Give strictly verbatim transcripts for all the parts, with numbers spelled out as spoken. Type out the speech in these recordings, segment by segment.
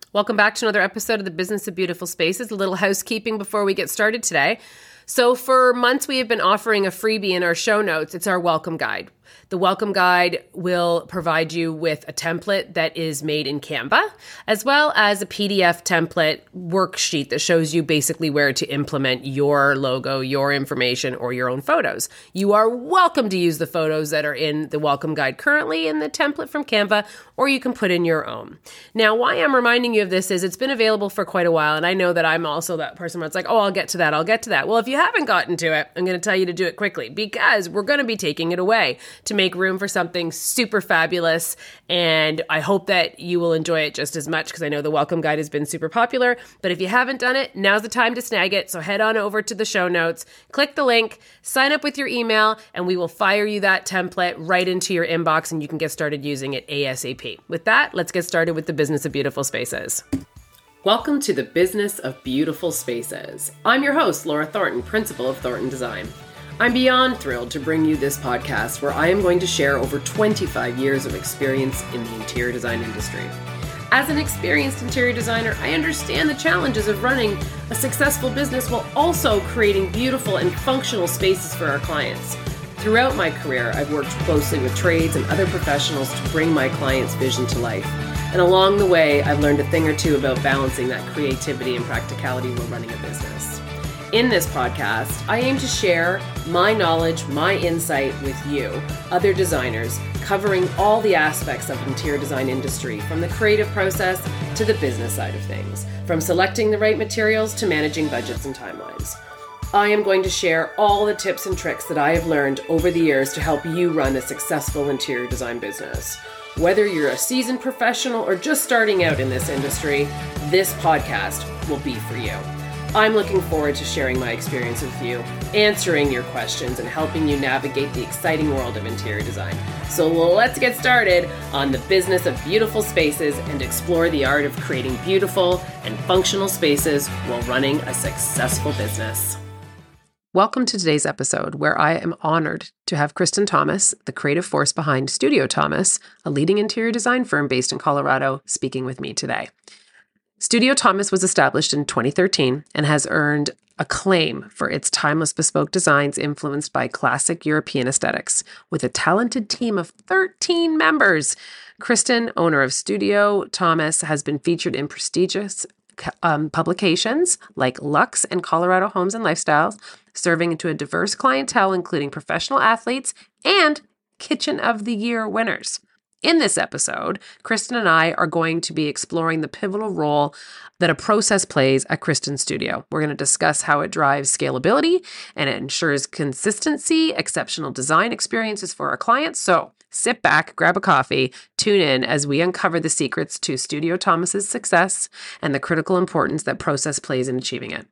Welcome back to another episode of the Business of Beautiful Spaces. A little housekeeping before we get started today. So for months, we have been offering a freebie in our show notes. It's our welcome guide. The welcome guide will provide you with a template that is made in Canva, as well as a P D F template worksheet that shows you basically where to implement your logo, your information, or your own photos. You are welcome to use the photos that are in the welcome guide currently in the template from Canva, or you can put in your own. Now, why I'm reminding you of this is it's been available for quite a while, and I know that I'm also that person where it's like, oh, I'll get to that, I'll get to that. Well, if you haven't gotten to it, I'm going to tell you to do it quickly because we're going to be taking it away to make room for something super fabulous. And I hope that you will enjoy it just as much because I know the welcome guide has been super popular. But if you haven't done it, now's the time to snag it. So head on over to the show notes, click the link, sign up with your email, and we will fire you that template right into your inbox and you can get started using it ASAP. With that, let's get started with the Business of Beautiful Spaces. Welcome to the Business of Beautiful Spaces. I'm your host, Laura Thornton, Principal of Thornton Design. I'm beyond thrilled to bring you this podcast where I am going to share over twenty-five years of experience in the interior design industry. As an experienced interior designer, I understand the challenges of running a successful business while also creating beautiful and functional spaces for our clients. Throughout my career, I've worked closely with trades and other professionals to bring my clients' vision to life. And along the way, I've learned a thing or two about balancing that creativity and practicality while running a business. In this podcast, I aim to share my knowledge, my insight with you, other designers, covering all the aspects of the interior design industry, from the creative process to the business side of things, from selecting the right materials to managing budgets and timelines. I am going to share all the tips and tricks that I have learned over the years to help you run a successful interior design business. Whether you're a seasoned professional or just starting out in this industry, this podcast will be for you. I'm looking forward to sharing my experience with you, answering your questions, and helping you navigate the exciting world of interior design. So let's get started on the business of beautiful spaces and explore the art of creating beautiful and functional spaces while running a successful business. Welcome to today's episode, where I am honored to have Kristen Thomas, the creative force behind Studio Thomas, a leading interior design firm based in Colorado, speaking with me today. Studio Thomas was established in twenty thirteen and has earned acclaim for its timeless bespoke designs influenced by classic European aesthetics. With a talented team of thirteen members, Kristen, owner of Studio Thomas, has been featured in prestigious um, publications like Lux and Colorado Homes and Lifestyles, serving to a diverse clientele, including professional athletes and Kitchen of the Year winners. In this episode, Kristen and I are going to be exploring the pivotal role that a process plays at Kristen Studio. We're going to discuss how it drives scalability and it ensures consistency, exceptional design experiences for our clients. So sit back, grab a coffee, tune in as we uncover the secrets to Studio Thomas's success and the critical importance that process plays in achieving it.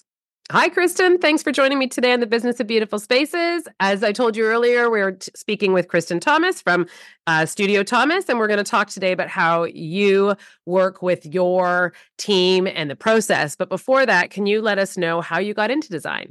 Hi, Kristen. Thanks for joining me today on the Business of Beautiful Spaces. As I told you earlier, we're t- speaking with Kristen Thomas from uh, Studio Thomas, and we're going to talk today about how you work with your team and the process. But before that, can you let us know how you got into design?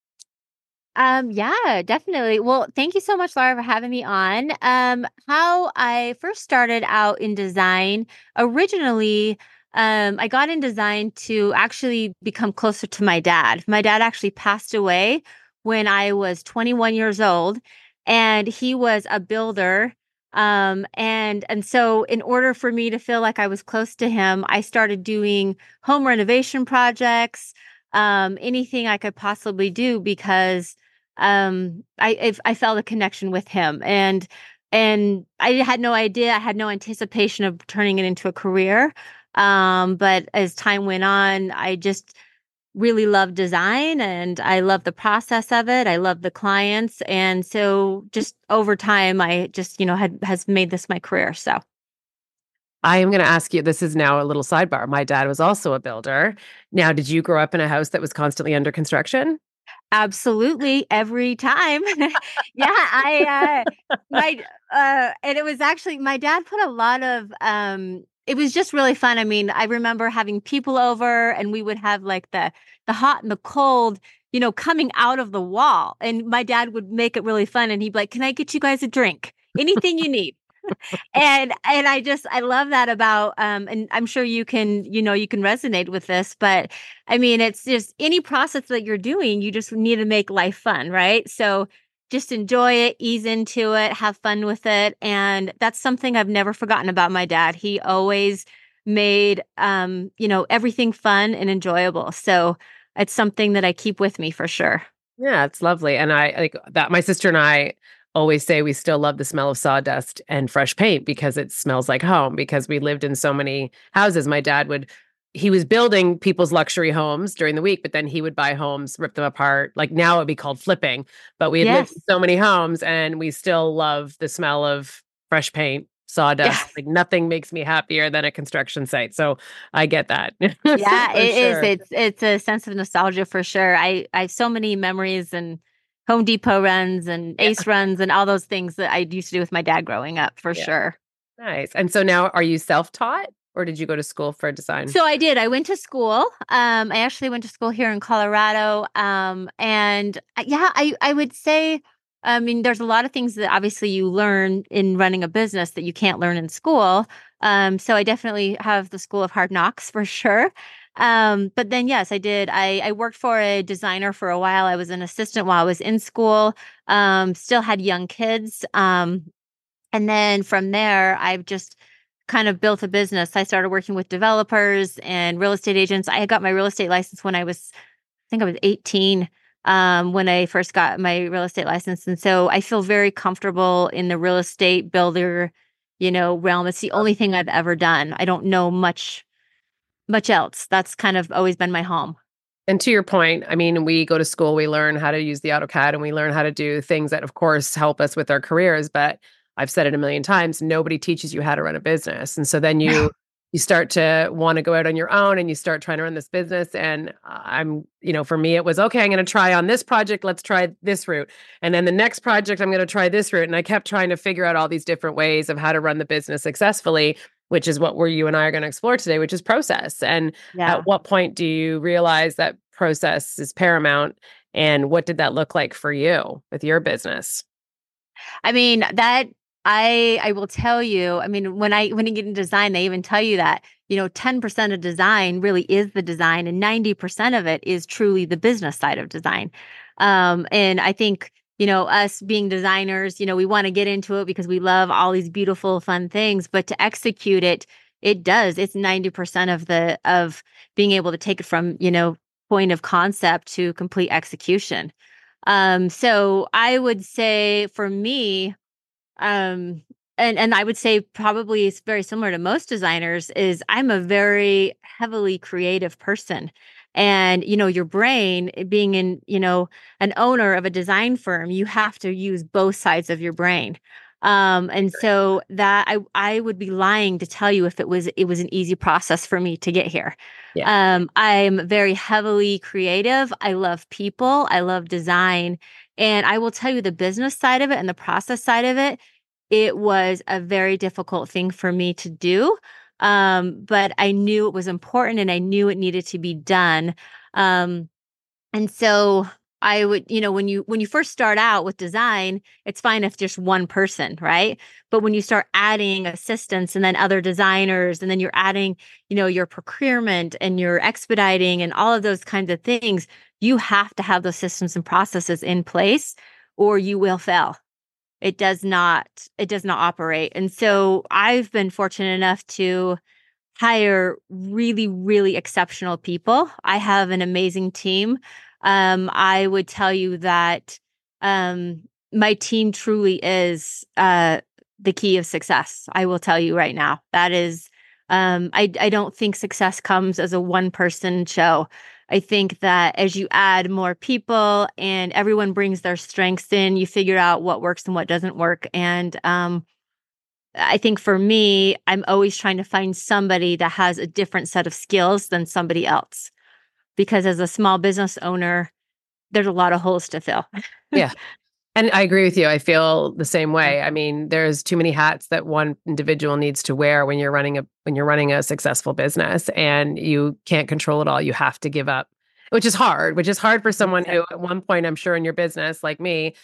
Um, yeah, definitely. Well, thank you so much, Laura, for having me on. Um, how I first started out in design, originally, Um, I got in design to actually become closer to my dad. My dad actually passed away when I was twenty-one years old, and he was a builder. Um, and and so in order for me to feel like I was close to him, I started doing home renovation projects, um, anything I could possibly do because um, I if I felt a connection with him. And and I had no idea, I had no anticipation of turning it into a career. Um, but as time went on, I just really loved design and I love the process of it. I love the clients. And so just over time, I just, you know, had has made this my career. So I am going to ask you, this is now a little sidebar. My dad was also a builder. Now, did you grow up in a house that was constantly under construction? absolutely every time. Yeah, I uh my uh and it was actually my dad put a lot of um it was just really fun. I mean, I remember having people over and we would have like the the hot and the cold, you know, coming out of the wall. And my dad would make it really fun and he'd be like, "Can I get you guys a drink? Anything you need." and and I just I love that about um and I'm sure you can you know you can resonate with this, but I mean it's just any process that you're doing, you just need to make life fun, right? So just enjoy it, ease into it, have fun with it, and that's something I've never forgotten about my dad. He always made um you know everything fun and enjoyable. So it's something that I keep with me for sure. Yeah, it's lovely. And I like that. My sister and I always say we still love the smell of sawdust and fresh paint because it smells like home because we lived in so many houses. My dad would, he was building people's luxury homes during the week, but then he would buy homes, rip them apart. Like now it would be called flipping, but we had lived in Yes. so many homes and we still love the smell of fresh paint, sawdust. Yes. Like nothing makes me happier than a construction site. So I get that Yeah, for it is. sure. It's it's a sense of nostalgia for sure. I I have so many memories and Home Depot runs and Yeah. Ace runs and all those things that I used to do with my dad growing up for Yeah. sure. Nice. And so now are you self-taught or did you go to school for design? So I did. I went to school. Um, I actually went to school here in Colorado. Um, and uh, yeah, I I would say, I mean, there's a lot of things that obviously you learn in running a business that you can't learn in school. Um, so I definitely have the school of hard knocks for sure. Um, but then yes, I did. I I worked for a designer for a while. I was an assistant while I was in school. Um, still had young kids. Um, and then from there, I've just kind of built a business. I started working with developers and real estate agents. I got my real estate license when I was, I think I was eighteen, um, when I first got my real estate license. And so I feel very comfortable in the real estate builder, you know, realm. It's the only thing I've ever done. I don't know much, much else. That's kind of always been my home. And to your point, I mean, we go to school, we learn how to use the AutoCAD and we learn how to do things that, of course, help us with our careers. But I've said it a million times, nobody teaches you how to run a business. And so then you you start to want to go out on your own and you start trying to run this business. And I'm, you know, for me, it was, okay, I'm going to try on this project. Let's try this route. And then the next project, I'm going to try this route. And I kept trying to figure out all these different ways of how to run the business successfully, which is what we're you and I are going to explore today, which is process. And Yeah. at what point do you realize that process is paramount? And what did that look like for you with your business? I mean, that I I will tell you, I mean, when I when you get in design, they even tell you that, you know, ten percent of design really is the design and ninety percent of it is truly the business side of design. Um, and I think, you know, us being designers, you know, we want to get into it because we love all these beautiful, fun things, but to execute it, it does. It's ninety percent of the of being able to take it from, you know, point of concept to complete execution. Um, so I would say for me, um, and and I would say probably it's very similar to most designers, is I'm a very heavily creative person. And, you know, your brain eh, being in, you know, an owner of a design firm, you have to use both sides of your brain. Um, and so that I I would be lying to tell you if it was it was an easy process for me to get here. Yeah. Um, I'm very heavily creative. I love people. I love design. And I will tell you the business side of it and the process side of it, it was a very difficult thing for me to do. Um, but I knew it was important and I knew it needed to be done. Um, and so I would, you know, when you when you first start out with design, it's fine if just one person, right? But when you start adding assistants and then other designers, and then you're adding, you know, your procurement and your expediting and all of those kinds of things, you have to have those systems and processes in place or you will fail. It does not, it does not operate. And so I've been fortunate enough to hire really, really exceptional people. I have an amazing team. Um, I would tell you that um, my team truly is uh, the key of success. I will tell you right now. That is, um, I, I don't think success comes as a one person show. I think that as you add more people and everyone brings their strengths in, you figure out what works and what doesn't work. And um, I think for me, I'm always trying to find somebody that has a different set of skills than somebody else. Because as a small business owner, there's a lot of holes to fill. Yeah. And I agree with you. I feel the same way. I mean, there's too many hats that one individual needs to wear when you're running a when you're running a successful business and you can't control it all. You have to give up, which is hard, which is hard for someone who at one point, I'm sure in your business, like me,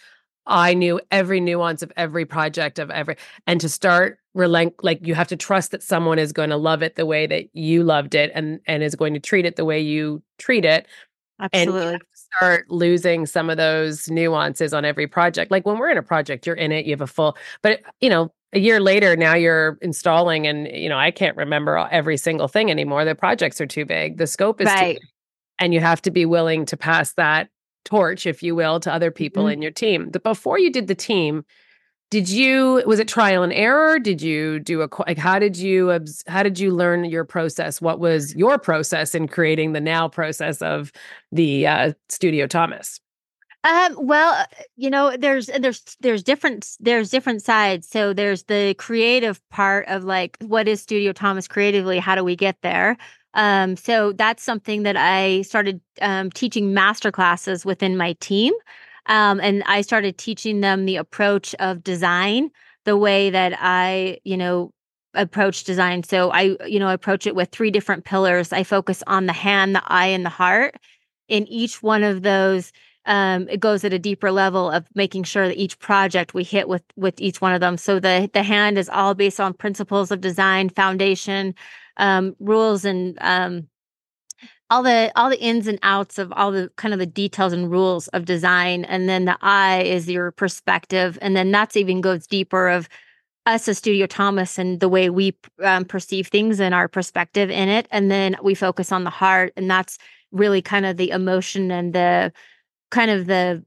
I knew every nuance of every project of every, and to start relent, like you have to trust that someone is going to love it the way that you loved it and and is going to treat it the way you treat it. And you Absolutely. have to start losing some of those nuances on every project. Like when we're in a project, you're in it, you have a full, but you know, a year later, now you're installing and, you know, I can't remember every single thing anymore. The projects are too big. The scope is too Right. big. And you have to be willing to pass that torch, if you will, to other people Mhm. in your team. But before you did the team, did you, was it trial and error? Did you do a, like, how did you, obs- how did you learn your process? What was your process in creating the now process of the uh, Studio Thomas? Um, well, uh, you know, there's there's there's different there's different sides. So there's the creative part of like what is Studio Thomas creatively? How do we get there? Um, so that's something that I started um, teaching master classes within my team. Um, and I started teaching them the approach of design, the way that I, you know, approach design. So I, you know, approach it with three different pillars. I focus on the hand, the eye, and the heart. In each one of those, um, it goes at a deeper level of making sure that each project we hit with with each one of them. So the the hand is all based on principles of design, foundation, um, rules, and um, all the all the ins and outs of all the kind of the details and rules of design. And then the eye is your perspective, and then that's even goes deeper of us as Studio Thomas and the way we um, perceive things and our perspective in it. And then we focus on the heart, and that's really kind of the emotion and the kind of the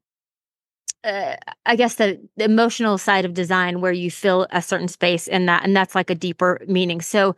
uh, I guess the, the emotional side of design where you fill a certain space in that, and that's like a deeper meaning. So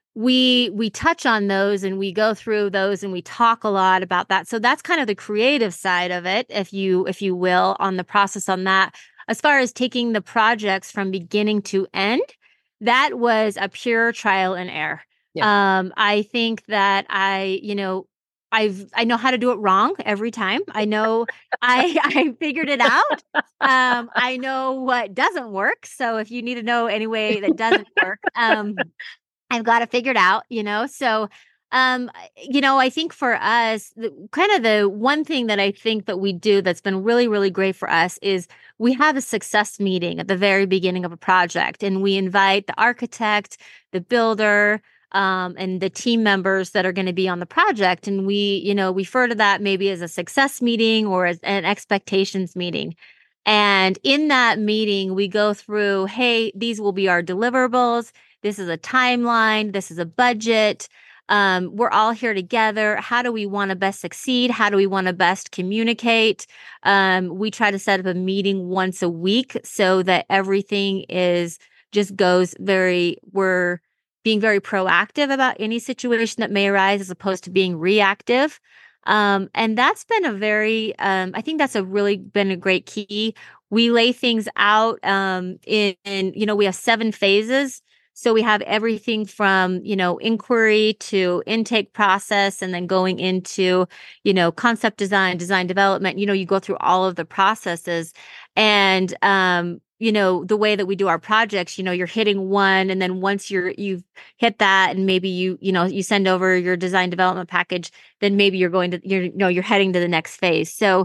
we we touch on those and we go through those and we talk a lot about that. So that's kind of the creative side of it, if you if you will, on the process on that. As far as taking the projects from beginning to end, that was a pure trial and error. Yeah. Um, I think that I, you know, I've I know how to do it wrong every time. I know I I figured it out. Um, I know what doesn't work. So if you need to know any way that doesn't work, um, I've got it figured out, you know? So, um, you know, I think for us, the, kind of the one thing that I think that we do that's been really, really great for us is we have a success meeting at the very beginning of a project, and we invite the architect, the builder, um, and the team members that are going to be on the project. And we, you know, we refer to that maybe as a success meeting or as an expectations meeting. And in that meeting, we go through, hey, these will be our deliverables. This is a timeline. This is a budget. Um, we're all here together. How do we want to best succeed? How do we want to best communicate? Um, we try to set up a meeting once a week so that everything is just goes very, we're being very proactive about any situation that may arise as opposed to being reactive. Um, and that's been a very, um, I think that's a really been a great key. We lay things out um, in, in, you know, we have seven phases. So we have everything from, you know, inquiry to intake process and then going into, you know, concept design, design development. You know, you go through all of the processes. And, um, you know, the way that we do our projects, you know, you're hitting one, and then once you're, you've hit that, and maybe you, you know, you send over your design development package, then maybe you're going to, you're, you know, you're heading to the next phase. So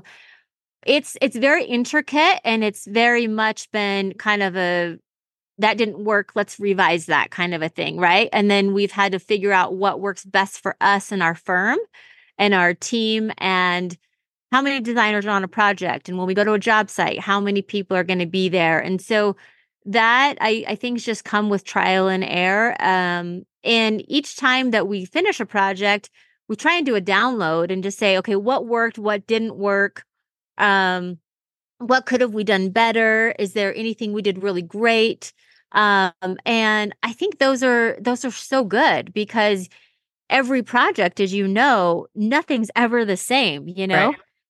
it's, it's very intricate, and it's very much been kind of a, that didn't work, let's revise that kind of a thing, right? And then we've had to figure out what works best for us and our firm and our team, and how many designers are on a project. And when we go to a job site, how many people are going to be there? And so that I, I think has just come with trial and error. Um, and each time that we finish a project, we try and do a download and just say, okay, what worked, what didn't work? Um, what could have we done better? Is there anything we did really great? Um, and I think those are those are so good because every project, as you know, nothing's ever the same, you Right. know?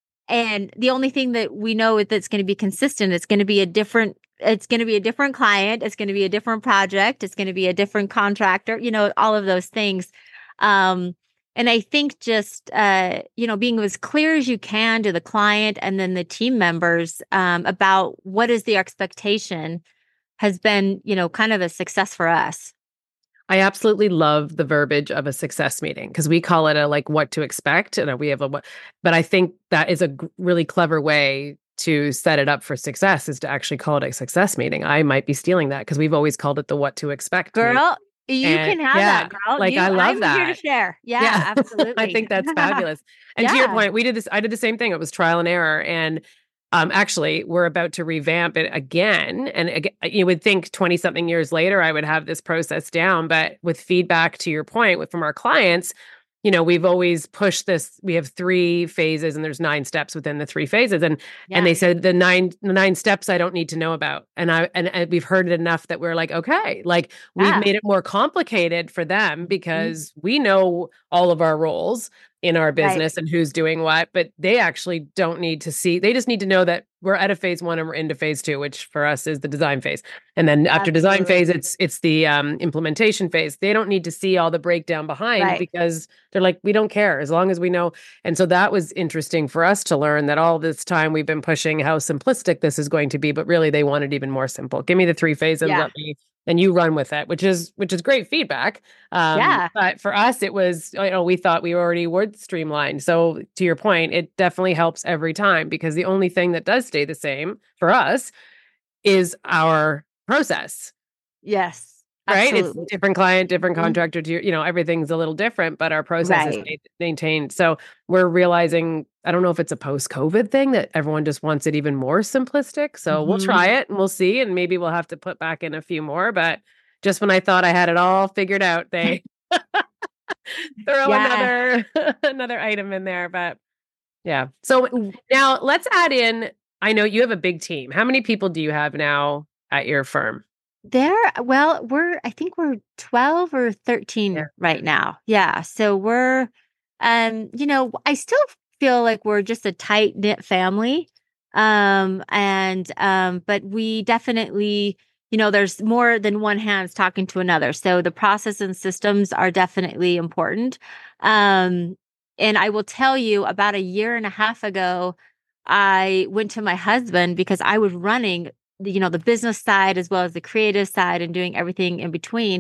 And the only thing that we know that's going to be consistent, it's going to be a different, it's going to be a different client, it's going to be a different project, it's going to be a different contractor, you know, all of those things. Um, and I think just, uh, you know, being as clear as you can to the client and then the team members um, about what is the expectation has been, you know, kind of a success for us. I absolutely love the verbiage of a success meeting because we call it a like what to expect, and we have a what, but I think that is a g- really clever way to set it up for success is to actually call it a success meeting. I might be stealing that because we've always called it the what to expect meeting. Girl, you And can have yeah, that, girl. like You, I love I'm here to that. share. Yeah, Yeah, I absolutely. think that's fabulous. And to your Yeah. point, we did this, I did the same thing. It was trial and error. And um, actually, we're about to revamp it again. And ag- you would think twenty something years later, I would have this process down. But with feedback to your point with, from our clients, you know, we've always pushed this. We have three phases and there's nine steps within the three phases. And and Yeah. they said the nine the nine steps I don't need to know about. And I and, and we've heard it enough that we're like, okay, like we've Yeah. made it more complicated for them Mhm. because we know all of our roles in our Right. business and who's doing what, but they actually don't need to see. They just need to know that we're at a phase one and we're into phase two, which for us is the design phase. And then after design phase, Absolutely. it's it's the um, implementation phase. They don't need to see all the breakdown behind Right. because they're like, we don't care as long as we know. And so that was interesting for us to learn that all this time we've been pushing how simplistic this is going to be, but really they want it even more simple. Give me the three phases, Yeah. let me and you run with it, which is which is great feedback. Um, Yeah. But for us, it was, you know, we thought we already were streamlined. So to your point, it definitely helps every time because the only thing that does stay the same for us is our process. Yes. Right? Absolutely. It's different client, different Mhm. contractor to, you know, everything's a little different, but our process is Right. ma- maintained. So we're realizing, I don't know if it's a post-COVID thing that everyone just wants it even more simplistic. So we'll Mhm. try it and we'll see. And maybe we'll have to put back in a few more. But just when I thought I had it all figured out, they throw Yeah. another another item in there. But yeah. So W now let's add in, I know you have a big team. How many people do you have now at your firm? There well, we're I think we're twelve or Yeah. thirteen right now. Yeah. So we're um, you know, I still feel like we're just a tight-knit family. Um, and um, but we definitely, you know, there's more than one hands talking to another. So the process and systems are definitely important. Um, and I will tell you about a year and a half ago, I went to my husband because I was running the, you know, the business side as well as the creative side and doing everything in between.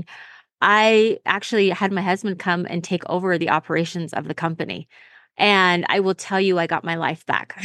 I actually had my husband come and take over the operations of the company. And I will tell you, I got my life back.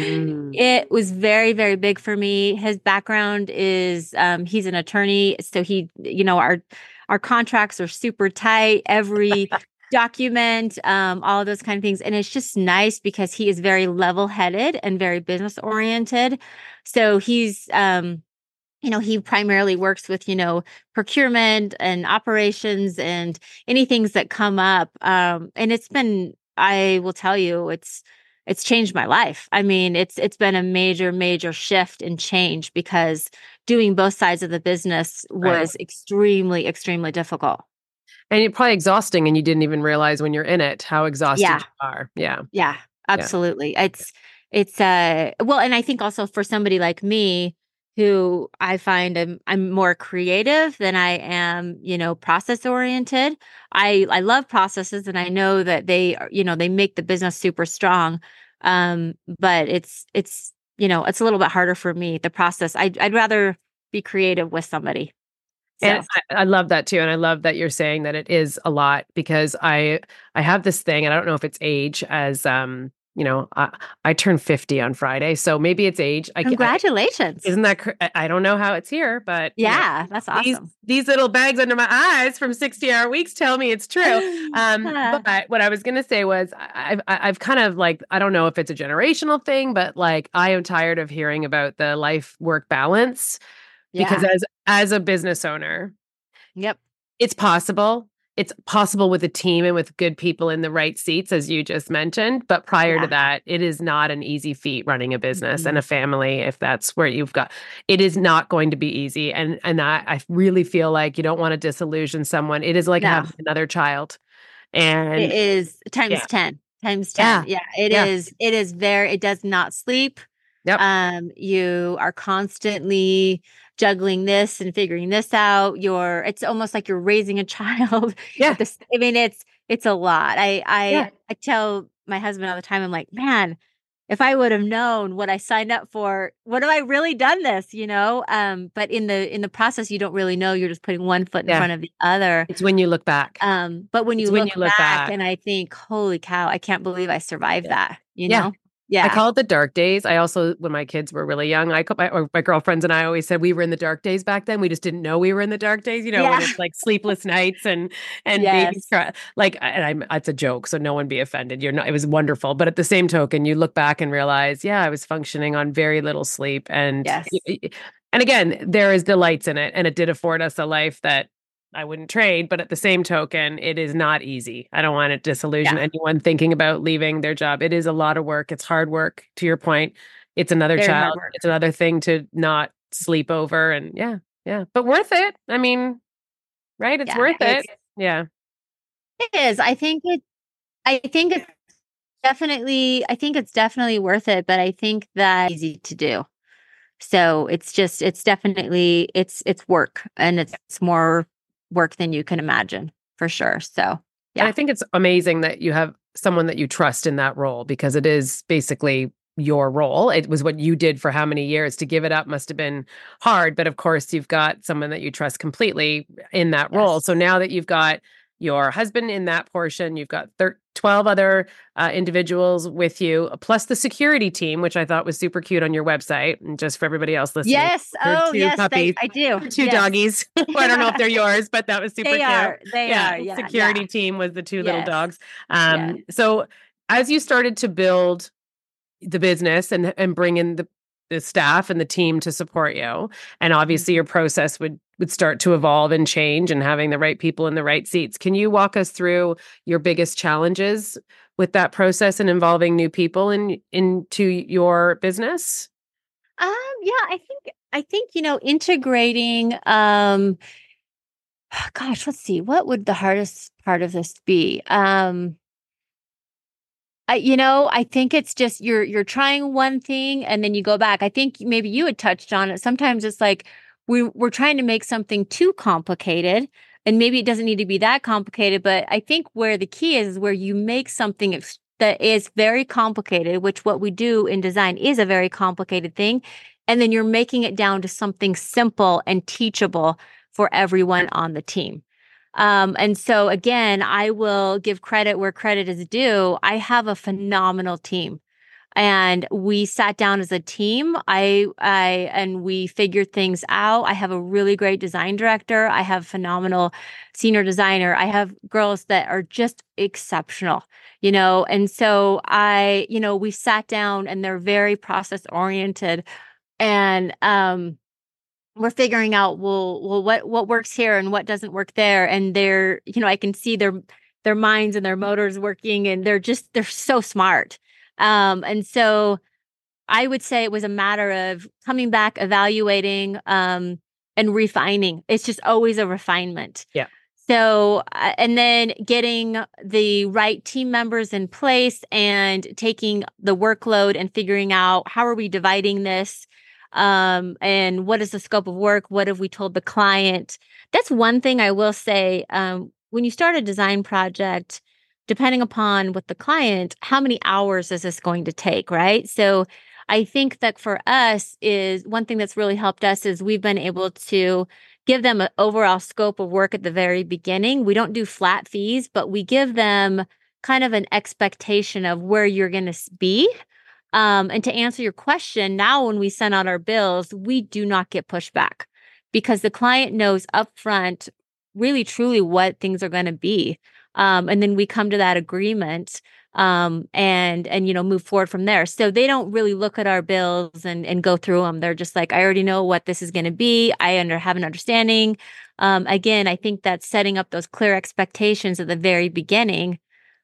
Mm. It was very, very big for me. His background is um, he's an attorney, so he, you know, our our contracts are super tight. Every document, um, all of those kind of things, and it's just nice because he is very level-headed and very business oriented. So he's um, you know, he primarily works with, you know, procurement and operations and any things that come up. Um, and it's been, I will tell you, it's it's changed my life. I mean, it's it's been a major, major shift and change because doing both sides of the business Right. was extremely, extremely difficult. And you're probably exhausting and you didn't even realize when you're in it how exhausted Yeah. you are. Yeah. Yeah, Yeah. absolutely. It's it's uh well, and I think also for somebody like me who I find I'm I'm more creative than I am, you know, process oriented. I I love processes and I know that they are, you know, they make the business super strong. Um, but it's it's you know, it's a little bit harder for me, the process. I'd I'd rather be creative with somebody. And So, I, I love that too. And I love that you're saying that it is a lot because I I have this thing, and I don't know if it's age as um, you know, I, I turn fifty on Friday. So maybe it's age. I, ca- I congratulations. isn't that cr- I I don't know how it's here, but you know, Yeah, that's these awesome. these little bags under my eyes from sixty hour weeks tell me it's true. Um, Uh, but what I was gonna say was I- I've I- I've kind of like, I don't know if it's a generational thing, but like I am tired of hearing about the life work balance because yeah. as as a business owner, Yep. it's possible. It's possible with a team and with good people in the right seats, as you just mentioned. But prior to Yeah. that, it is not an easy feat running a business and Mhm. a family. If that's where you've got, it is not going to be easy. And and I, I really feel like you don't want to disillusion someone. It is like No, having another child. it And is yeah, times ten, times ten. yeah, Yeah, it yeah, is it is very it does not sleep. yep, Um, you are constantly juggling this and figuring this out. You're it's almost like you're raising a child yeah, at this I mean, it's it's a lot. I yeah. I I tell my husband all the time, I'm like, "Man, if I would have known what I signed up for, would have I really done this?" You know? Um, but in the in the process, you don't really know. You're just putting one foot in Yeah. front of the other. It's when you look back. Um, but when It's you when you look look back back. and I think, "Holy cow, I can't believe I survived Yeah. that," you Yeah. know? I Yeah. call it the dark days. I also, when my kids were really young, I, my, or my girlfriends and I always said we were in the dark days back then. We just didn't know we were in the dark days, you know, when Yeah. it's like sleepless nights and, and babies Yes. cry. Like, and I'm, it's a joke, so no one be offended. You're not, it was wonderful. But at the same token, you look back and realize, yeah, I was functioning on very little sleep. And, Yes. and again, there is delights in it. And it did afford us a life that I wouldn't trade, but at the same token, it is not easy. I don't want to disillusion Yeah. anyone thinking about leaving their job. It is a lot of work. It's hard work, to your point. It's another Very hard child. work. It's another thing to not sleep over. And yeah, yeah, but worth it. I mean, right? It's Yeah. worth it. It's, Yeah. it is. I think it, I think it's definitely, I think it's definitely worth it, but I think that easy to do. So it's just, it's definitely, it's, it's work and it's, it's more work than you can imagine for sure. So And yeah. I think it's amazing that you have someone that you trust in that role because it is basically your role. It was what you did for how many years. To give it up must have been hard. But of course, you've got someone that you trust completely in that role. Yes. So now that you've got your husband in that portion, you've got thir- twelve other uh, individuals with you, plus the security team, which I thought was super cute on your website. And just for everybody else listening, Yes. there are Oh, two yes. They, puppies, I do. two Yes. doggies. I don't know if they're yours, but that was super They cute. are. They Yeah, are. Yeah. security Yeah. team was the two little Yes. dogs. Yes. Um, so as you started to build the business and and bring in the the staff and the team to support you, and obviously your process would would start to evolve and change, and having the right people in the right seats. Can you walk us through your biggest challenges with that process and involving new people in into your business? Um, yeah, I think I think, you know, integrating um gosh, let's see, what would the hardest part of this be? Um I, you know, I think it's just you're you're trying one thing and then you go back. I think maybe you had touched on it. Sometimes it's like we we're trying to make something too complicated, and maybe it doesn't need to be that complicated. But I think where the key is is where you make something ex- that is very complicated, which what we do in design is a very complicated thing, and then you're making it down to something simple and teachable for everyone on the team. Um, and so again, I will give credit where credit is due. I have a phenomenal team. And we sat down as a team. I I and we figured things out. I have a really great design director. I have phenomenal senior designer. I have girls that are just exceptional, you know. And so I, you know, we sat down and they're very process oriented. And um we're figuring out well well what what works here and what doesn't work there, and they're, you know, I can see their their minds and their motors working, and they're just they're so smart. Um and so I would say it was a matter of coming back, evaluating, um and refining. It's just always a refinement. Yeah. So uh, and then getting the right team members in place and taking the workload and figuring out how are we dividing this, um and what is the scope of work, what have we told the client. That's one thing I will say. Um when you start a design project, depending upon what the client, how many hours is this going to take, right? So I think that for us is one thing that's really helped us is we've been able to give them an overall scope of work at the very beginning. We don't do flat fees, but we give them kind of an expectation of where you're going to be. Um, and to answer your question, now when we send out our bills, we do not get pushback because the client knows upfront really truly what things are going to be. Um, and then we come to that agreement, um, and and you know, move forward from there. So they don't really look at our bills and and go through them. They're just like, I already know what this is going to be. I under have an understanding. Um, again, I think that's setting up those clear expectations at the very beginning.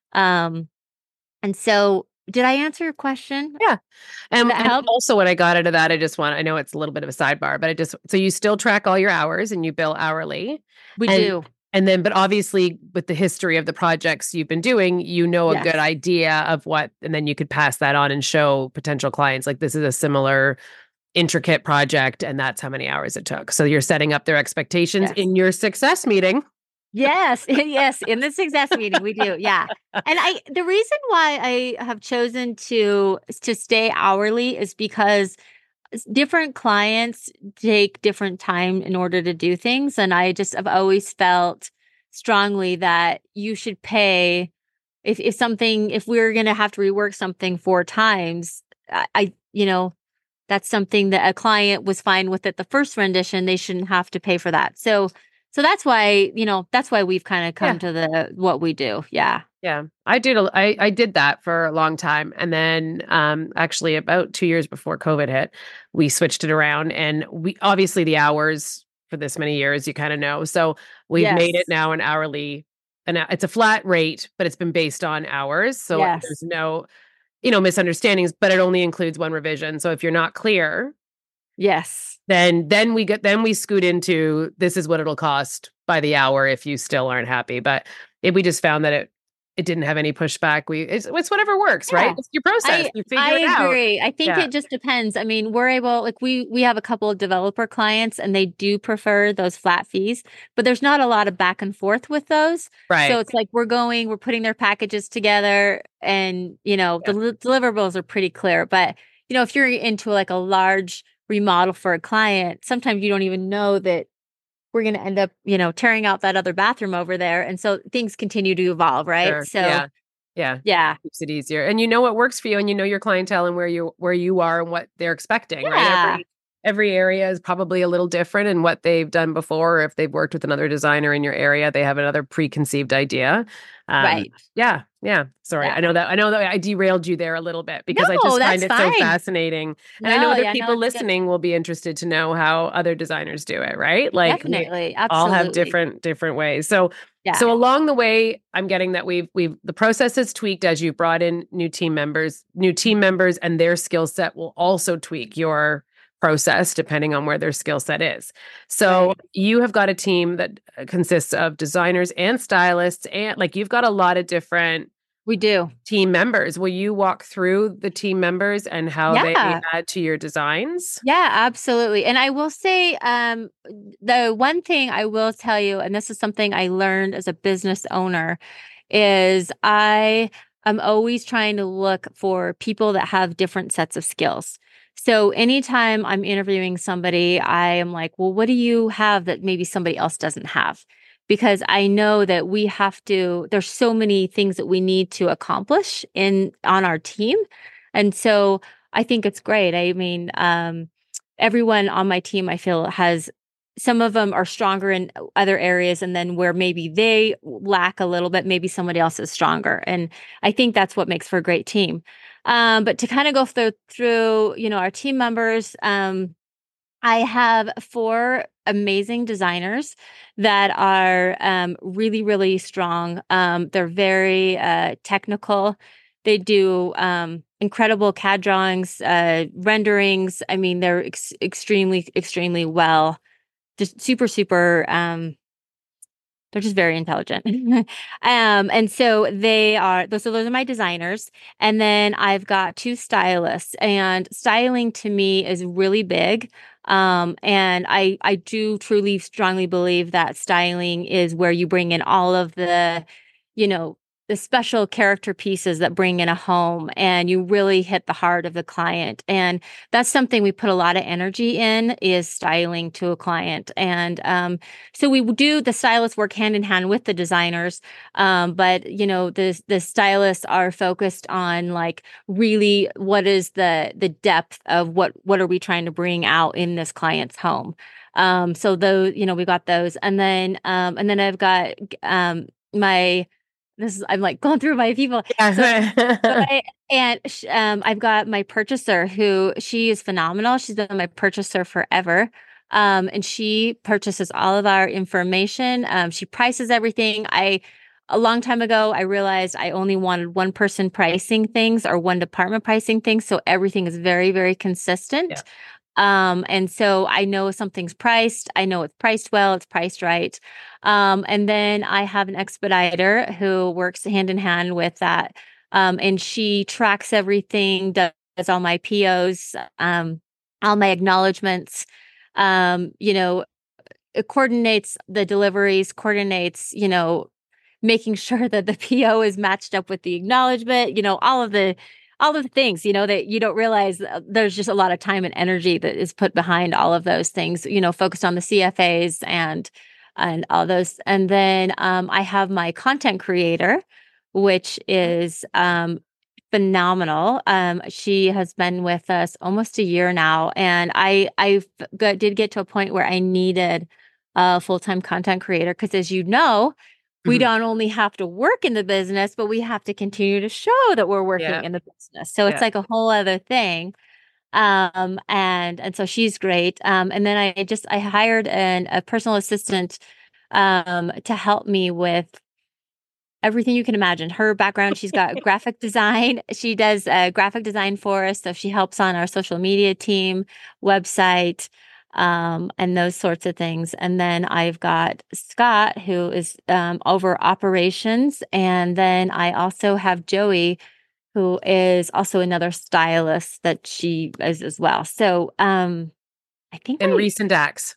Um, and so did I answer your question? Yeah. Did And that and help? also when I got out of that, I just want I know it's a little bit of a sidebar, but I just so you still track all your hours and you bill hourly. We And do. and then but obviously with the history of the projects you've been doing, you know a good Yes. idea of what, and then you could pass that on and show potential clients like this is a similar intricate project and that's how many hours it took. So you're setting up their expectations Yes. in your success meeting. Yes. Yes. In the success meeting, we do. Yeah. And I, the reason why I have chosen to, to stay hourly is because s- different clients take different time in order to do things. And I just have always felt strongly that you should pay if if something, if we're going to have to rework something four times, I, I, you know, that's something that a client was fine with at the first rendition. They shouldn't have to pay for that. So, so that's why, you know, that's why we've kind of come Yeah. to the, what we do. Yeah. Yeah, I did. a- I, I did that for a long time. And then um, actually about two years before COVID hit, we switched it around. And we obviously the hours for this many years, you kind of know. So we've made it Yes. now an hourly, and it's a flat rate, but it's been based on hours. So there's Yes. no, you know, misunderstandings, but it only includes one revision. So if you're not clear, Yes. then then we get then we scoot into this is what it'll cost by the hour if you still aren't happy. But if we just found that it it didn't have any pushback. We it's, it's whatever works, right? Yeah. It's your process. I You I figure it out. agree. I think Yeah. it just depends. I mean, we're able, like we we have a couple of developer clients and they do prefer those flat fees, but there's not a lot of back and forth with those. So Right. it's like we're going, we're putting their packages together and, you know, Yeah. the li- deliverables are pretty clear. But, you know, if you're into like a large remodel for a client, sometimes you don't even know that we're going to end up, you know, tearing out that other bathroom over there. And so things continue to evolve, right? Sure. So, Yeah. Yeah. yeah. Keeps it easier. And you know what works for you and you know your clientele and where you where you are and what they're expecting, right? Yeah. Every every area is probably a little different in what they've done before. Or if they've worked with another designer in your area, they have another preconceived idea. Um, Right. yeah, yeah. Sorry. Yeah. I know that I know that I derailed you there a little bit because I No, just find that's it so fine. fascinating. And I know No, other yeah, no, people it's good. listening will be interested to know how other designers do it, right? Like we Definitely. all have Absolutely. different different ways. So Yeah. so along the way, I'm getting that we've we've the process has tweaked as you've brought in new team members, new team members, and their skill set will also tweak your process depending on where their skill set is. So Right. you have got a team that uh, consists of designers and stylists, and like you've got a lot of different We do. team members. Will you walk through the team members and how they Yeah. add to your designs? Yeah, absolutely. And I will say, um, the one thing I will tell you, and this is something I learned as a business owner, is I am always trying to look for people that have different sets of skills. So anytime I'm interviewing somebody, I am like, well, what do you have that maybe somebody else doesn't have? Because I know that we have to, there's so many things that we need to accomplish in on our team. And so I think it's great. I mean, um, everyone on my team, I feel, has some of them are stronger in other areas, and then where maybe they lack a little bit, maybe somebody else is stronger. And I think that's what makes for a great team. Um, but to kind of go through, through, you know, our team members, um, I have four amazing designers that are um, really, really strong. Um, they're very uh, technical. They do um, incredible C A D drawings, uh, renderings. I mean, they're ex- extremely, extremely well, just super, super. Um, they're just very intelligent. um, and so they are those, so those are my designers. And then I've got two stylists, and styling to me is really big. Um, and I I do truly strongly believe that styling is where you bring in all of the, you know, the special character pieces that bring in a home, and you really hit the heart of the client. And that's something we put a lot of energy in, is styling to a client. And um, so we do, the stylists work hand in hand with the designers. Um, but you know, the the stylists are focused on like really what is the the depth of what what are we trying to bring out in this client's home. Um, so those, you know, we got those, and then um, and then I've got um my this is, I'm like going through my people. So, so Yeah. I, and sh- um, I've got my purchaser who, she is phenomenal. She's been my purchaser forever. Um, and she purchases all of our information. Um, she prices everything. I, a long time ago, I realized I only wanted one person pricing things or one department pricing things. So everything is very, very Yeah. consistent. Um, and so I know if something's priced, I know it's priced well, it's priced right. Um, and then I have an expediter who works hand in hand with that. Um, and she tracks everything, does all my P Os, um, all my acknowledgments, um, you know, it coordinates the deliveries, coordinates, you know, making sure that the P O is matched up with the acknowledgement, you know, all of the all of the things, you know, that you don't realize, uh, there's just a lot of time and energy that is put behind all of those things, you know, focused on the C F As and and all those. And then um, I have my content creator which is um, phenomenal. Um, she has been with us almost a year now, and I I got, did get to a point where I needed a full-time content creator because, as you know, we Mhm. don't only have to work in the business, but we have to continue to show that we're working Yeah. in the business. So it's Yeah. like a whole other thing. Um, and and so she's great. Um, and then I just I hired an a personal assistant um to help me with everything you can imagine. Her background, she's got graphic design. She does uh, graphic design for us. So she helps on our social media team, website, um, and those sorts of things. And then I've got Scott, who is um, over operations. And then I also have Joey, who is also another stylist that she is as well. So um, I think And I, Reese and Dax.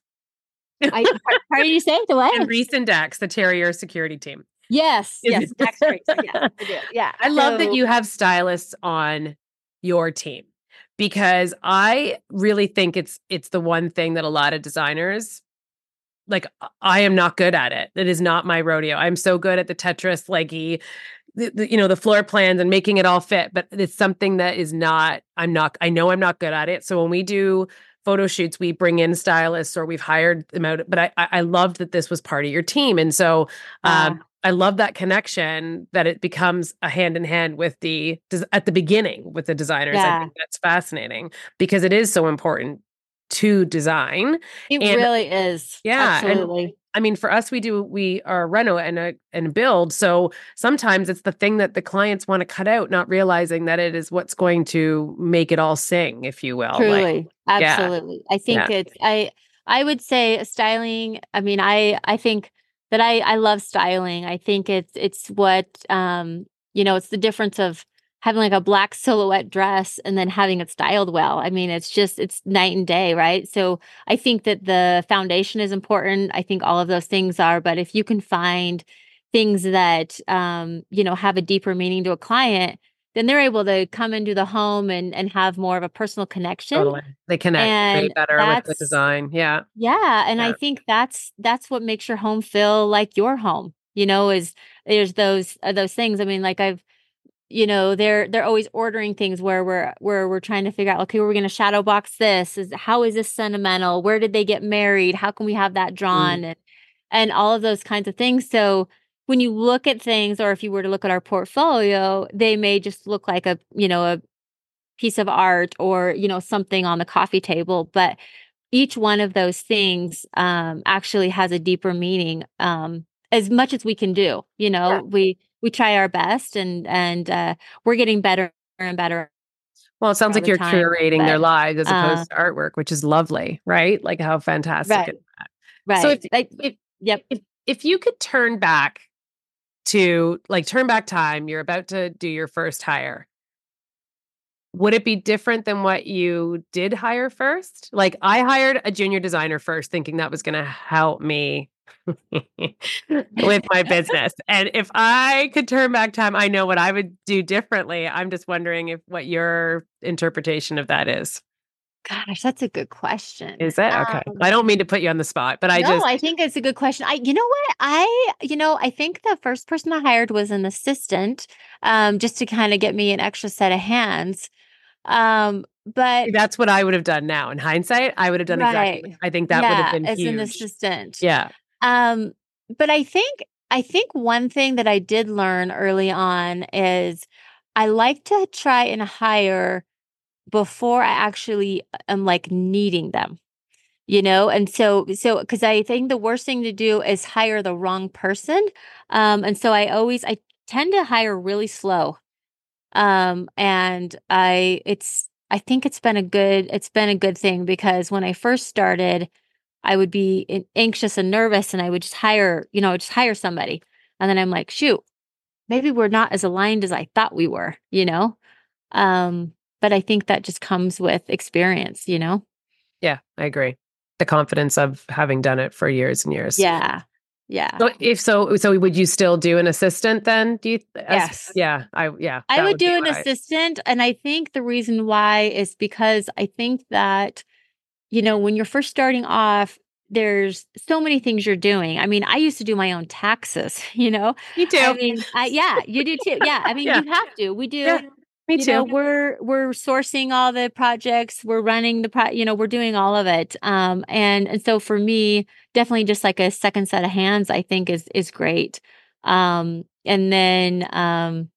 I, how are you saying the And what? Reese and Dax, the Terrier security team. Yes, Is yes, Dax it- Tracer. Yes, I do. Yeah. I love that So you have stylists on your team because I really think it's it's the one thing that a lot of designers like I am not good at it. It is not my rodeo. I'm so good at the Tetris leggy, the, the, you know, the floor plans and making it all fit, but it's something that is not I'm not I know I'm not good at it. So when we do photo shoots, we bring in stylists or we've hired them out. But I I I loved that this was part of your team. And so uh, um I love that connection that it becomes a hand in hand with the at the beginning with the designers. I yeah, think that's fascinating because it is so important to design. it And really is. yeah, and Absolutely. I mean, for us, we do we are reno and a and build. So sometimes it's the thing that the clients want to cut out, not realizing that it is what's going to make it all sing, if you will. Like, Truly. yeah, Absolutely. I yeah, think it's I I would say styling, I mean, I I think that I I love styling. I think it's it's what um, you know, it's the difference of having like a black silhouette dress and then having it styled well. I mean, it's just it's night and day, right? So I think that the foundation is important. I think all of those things are, but if you can find things that um, you know, have a deeper meaning to a client, then they're able to come into the home and and have more of a personal connection. totally. They connect way And better with the that's design. Yeah, yeah, and I yeah. think that's that's what makes your home feel like your home. You know, is there's those uh, those things. I mean, like I've you know, they're they're always ordering things where we're where we're trying to figure out, okay, we're going to shadow box this. Is how is this sentimental? Where did they get married? How can we have that Mm, drawn? And and all of those kinds of things. So when you look at things, or if you were to look at our portfolio, they may just look like a, you know, a piece of art or, you know, something on the coffee table. But each one of those things um, actually has a deeper meaning um, as much as we can do. You yeah. know, we we try our best and and uh, we're getting better and better Well, it sounds all like the you're time. curating their But lives as uh, opposed to artwork, which is lovely, right? Like how fantastic is right, that? So if right. Like, if yep. if if you could turn back to like turn back time, you're about to do your first hire. Would it be different than what you did hire first? Like I hired a junior designer first, thinking that was going to help me with my business. And if I could turn back time, I know what I would do differently. I'm just wondering if what your interpretation of that is. Gosh, that's a good question. Is it? Okay. Um, I don't mean to put you on the spot, but I no, just I think it's a good question. I, you know what? I, you know, I think the first person I hired was an assistant, um, just to kind of get me an extra set of hands. Um, but that's what I would have done now. In hindsight, I would have done exactly. right. I think that would have Yeah, been as an huge. assistant. Yeah. Um, but I think I think one thing that I did learn early on is I like to try and hire before I actually am like needing them. You know, and so so because I think the worst thing to do is hire the wrong person. Um, and so I always I tend to hire really slow. Um, and I it's I think it's been a good it's been a good thing because when I first started, I would be an- anxious and nervous and I would just hire, you know, just hire somebody. And then I'm like, shoot, maybe we're not as aligned as I thought we were, you know? Um, but I think that just comes with experience, you know? Yeah, I agree. The confidence of having done it for years and years. Yeah. Yeah. So if so, so would you still do an assistant then? Do you? As Yes. yeah, I yeah, I that would would be do an what I. assistant. And I think the reason why is because I think that, you know, when you're first starting off, there's so many things you're doing. I mean, I used to do my own taxes, you know? Me I too. mean, I, yeah, you do too. Yeah. I mean, Yeah. you have to. We do, Yeah. Me you know, too. we're, we're sourcing all the projects, we're running the pro, you know, we're doing all of it. Um, and, and so for me, definitely just like a second set of hands, I think is, is great. Um, and then, um,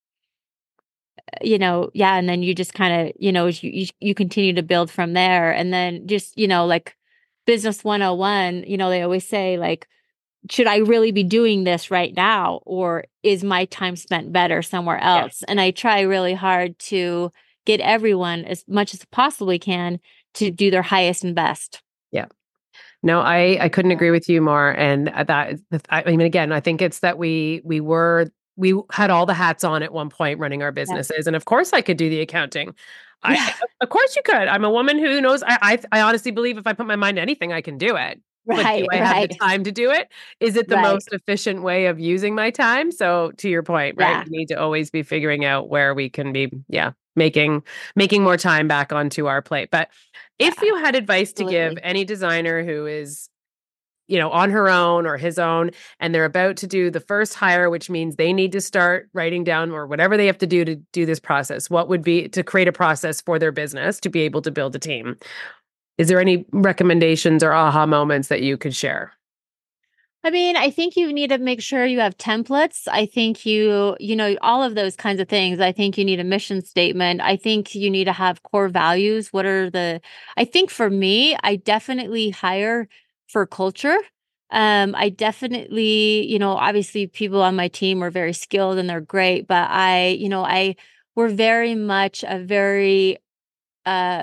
you know, yeah, and then you just kind of, you know, as you, you you continue to build from there, and then just, you know, like business one oh one, you know, they always say like, should I really be doing this right now, or is my time spent better somewhere Yeah. else? And I try really hard to get everyone as much as possibly can to do their highest and best. Yeah. No, I I couldn't agree with you more. And uh, that is- I mean, again, I think it's that we we were we had all the hats on at one point running our Yeah. businesses, and of course, I could do the accounting. I Yeah. of course you could. I'm a woman who knows. I I, I honestly believe if I put my mind to anything, I can do it. But do Right. I have the Right. time to do it? Is it the Right. most efficient way of using my time? So to your point, right? Yeah. We need to always be figuring out where we can be, yeah, making making more time back onto our plate. But if Yeah. you had advice to give Absolutely. any designer who is, you know, on her own or his own, and they're about to do the first hire, which means they need to start writing down or whatever they have to do to do this process, what would be to create a process for their business to be able to build a team? Is there any recommendations or aha moments that you could share? I mean, I think you need to make sure you have templates. I think you, you know, all of those kinds of things. I think you need a mission statement. I think you need to have core values. What are the, I think for me, I definitely hire for culture. Um, I definitely, you know, obviously people on my team are very skilled and they're great, but I, you know, I, we're very much a very, uh,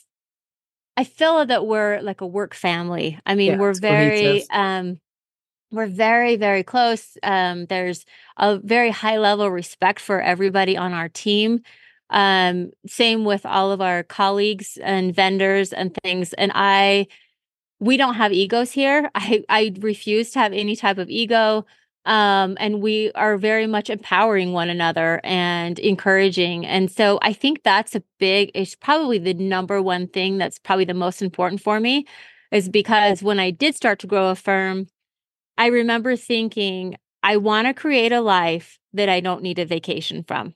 I feel that we're like a work family. I mean, Yeah, we're it's cohesive. very, um, we're very, very close. Um, there's a very high level of respect for everybody on our team. Um, same with all of our colleagues and vendors and things. And I, we don't have egos here. I, I refuse to have any type of ego. Um, and we are very much empowering one another and encouraging. And so I think that's a big, it's probably the number one thing that's probably the most important for me, is because when I did start to grow a firm, I remember thinking, I want to create a life that I don't need a vacation from.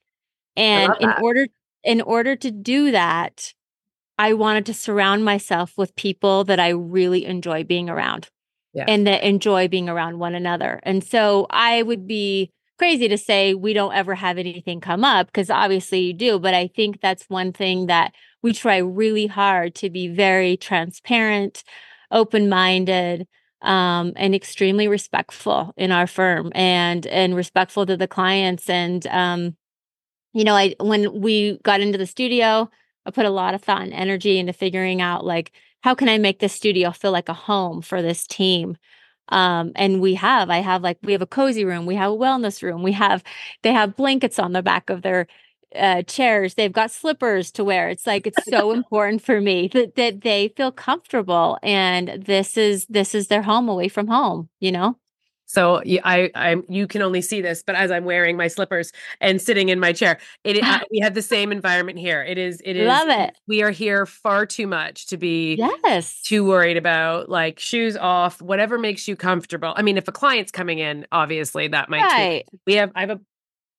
I And love in that. order in order to do that, I wanted to surround myself with people that I really enjoy being around Yeah. and that enjoy being around one another. And so I would be crazy to say we don't ever have anything come up, because obviously you do, but I think that's one thing that we try really hard to be very transparent, open-minded, um, and extremely respectful in our firm, and and respectful to the clients. And um, you know, I when we got into the studio, I put a lot of thought and energy into figuring out like, how can I make this studio feel like a home for this team? Um, and we have, I have like, we have a cozy room, we have a wellness room, we have, they have blankets on the back of their uh, chairs, they've got slippers to wear. It's like, it's so important for me that, that they feel comfortable, and this is, this is their home away from home, you know? So y- I, I'm, you can only see this, but as I'm wearing my slippers and sitting in my chair, it, I, we have the same environment here. It is, it is, Love it. we are here far too much to be Yes. too worried about like shoes off, whatever makes you comfortable. I mean, if a client's coming in, obviously that might change. Right. We have, I have a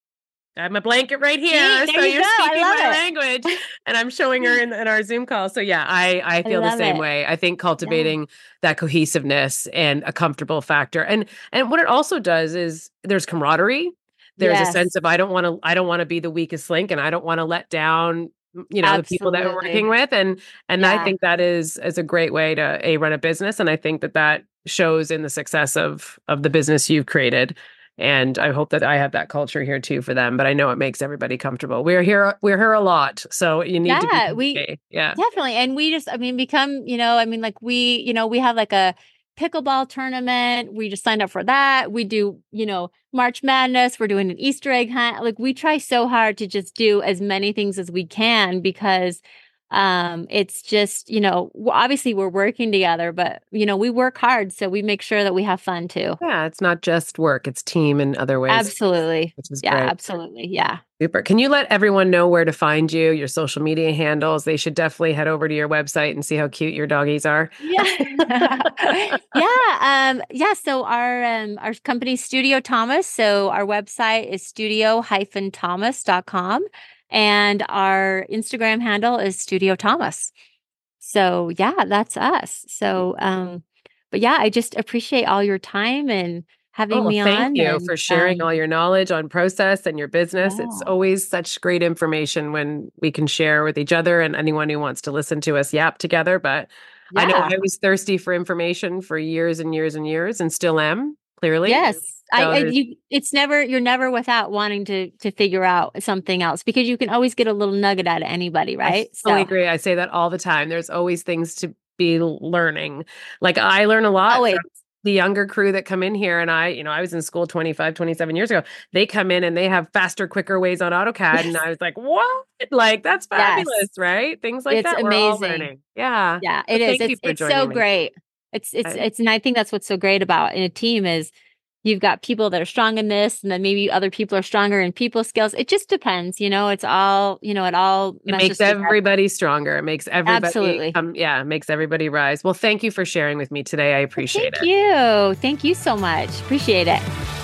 I have my blanket right See, here. there So you you're go. speaking my I language. love it. And I'm showing her in, in our Zoom call. So yeah, I, I I feel the love same it. way. I think Yeah. cultivating that cohesiveness and a comfortable factor. And and what it also does is there's camaraderie. There's a sense Yes. of I don't want to I don't want to be the weakest link, and I don't want to let down, you know, the people that we're working Absolutely. with. And and I Yeah. think that is is a great way to a run a business. And I think that that shows in the success of of the business you've created. And I hope that I have that culture here too for them. But I know it makes everybody comfortable. We're here, we're here a lot. So you need to be Yeah, we okay. Yeah. definitely. And we just, I mean, become, you know, I mean, like we, you know, we have like a pickleball tournament. We just signed up for that. We do, you know, March Madness. We're doing an Easter egg hunt. Like we try so hard to just do as many things as we can, because Um, it's just, you know, w- obviously we're working together, but you know, we work hard, so we make sure that we have fun too. Yeah, it's not just work, it's team in other ways, Absolutely. which is Yeah, great. absolutely. Yeah. Super. Can you let everyone know where to find you, your social media handles? They should definitely head over to your website and see how cute your doggies are. Yeah. Yeah, um, yeah, so our, um, our company's Studio Thomas, so our website is studio dash thomas dot com, and our Instagram handle is Studio Thomas. So, yeah, that's us. So, um, but yeah, I just appreciate all your time and Oh, having well, me thank on, you and, for sharing um all your knowledge on process and your business. It's yeah. always such great information when we can share with each other and anyone who wants to listen to us yap together. But I know Yeah. I was thirsty for information for years and years and years and still am, clearly. Yes. I, So I there's you it's never you're never without wanting to to figure out something else, because you can always get a little nugget out of anybody, I right? fully So, agree. I say that all the time. There's always things to be l- learning. Like I learn a lot always. from the younger crew that come in here. And I, you know, I was in school twenty five, twenty seven years ago. They come in and they have faster, quicker ways on AutoCAD. And Yes. I was like, what? Like, that's Yes. fabulous, right? Things like It's that. We're all amazing. learning. Yeah. Yeah, So it is. thank you It's for it's so joining me. great. It's it's I, it's and I think that's what's so great about in a team is you've got people that are strong in this, and then maybe other people are stronger in people skills. It just depends, you know, it's all, you know, it all it makes meshes together. everybody stronger. It makes everybody Absolutely. come. Yeah. It makes everybody rise. Well, thank you for sharing with me today. I Well, appreciate thank it. you. Thank you so much. Appreciate it.